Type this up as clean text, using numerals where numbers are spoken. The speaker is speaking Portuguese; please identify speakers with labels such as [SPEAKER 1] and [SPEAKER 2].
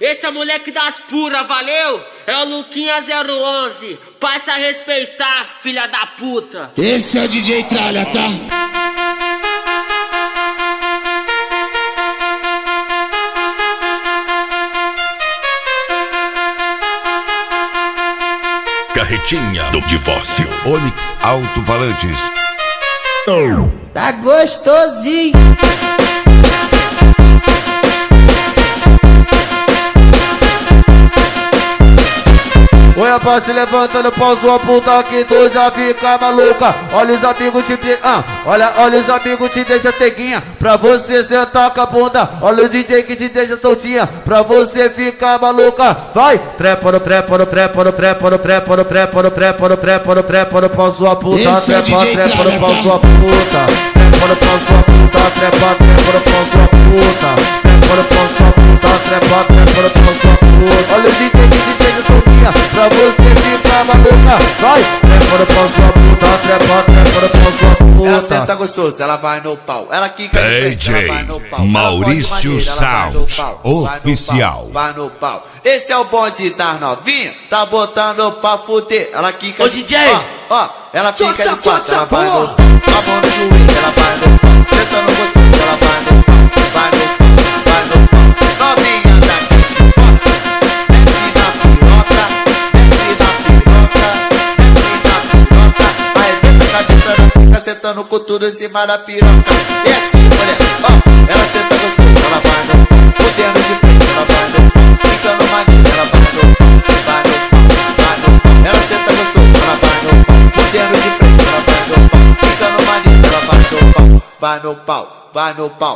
[SPEAKER 1] Esse é o moleque das puras, valeu? É o Luquinha 011. Passa a respeitar, filha da puta.
[SPEAKER 2] Esse é o DJ Tralha, tá?
[SPEAKER 3] Carretinha do divórcio. Onix Alto-Falantes.
[SPEAKER 2] Tá gostosinho.
[SPEAKER 4] Oi, rapaz, se levantando, pau sua puta que tu já fica maluca. Olha os amigos te olha os amigos te deixa teguinha pra você sentar com a bunda. Olha o DJ que te deixa soltinha pra você ficar maluca. Vai, trepa no trepa no trepa no trepa no trepa no trepa no trepa no trepa no trepa no pau sua puta. Trepa, trepa no pau sua puta. Trepa no pau sua puta. Trepa, trepa no pau sua puta. Trepa no pau sua puta. Trepa, trepa no pau sua puta. Olha o DJ que te deixa soltinha pra você ficar maluca. Vai, trepa no pau sua puta. Trepa, trepa no pau sua puta.
[SPEAKER 5] Ela senta gostoso, ela vai no pau. Ela quica de frente, ela vai no pau.
[SPEAKER 3] Maurício Sound Oficial.
[SPEAKER 5] Vai no pau. Esse é o bonde das novinha, tá botando pra fuder. Ela quica de...
[SPEAKER 1] DJ!
[SPEAKER 5] Ó, ela fica de quatro, ela vai no pau. A mão no joelho, ela vai no pau. Sentando gostoso, ela vai no pau. Vai no pau, vai no pau. Novinha daqui, desce na piroca, desce na piroca, desce na piroca. Aí dentro a cabeça da pica, sentando com tudo em cima da piroca. E assim, mulher, ó, ela senta gostoso, ela vai no pau. Fudendo de frente, ela vai no pau. Ficando maneira, ela vai no pau. Vai no pau, vai no pau. Ela senta gostoso, ela vai no pau. Fudendo de frente, ela vai no pau. Ficando maneira, ela vai no pau. Vai no pau, vai no pau.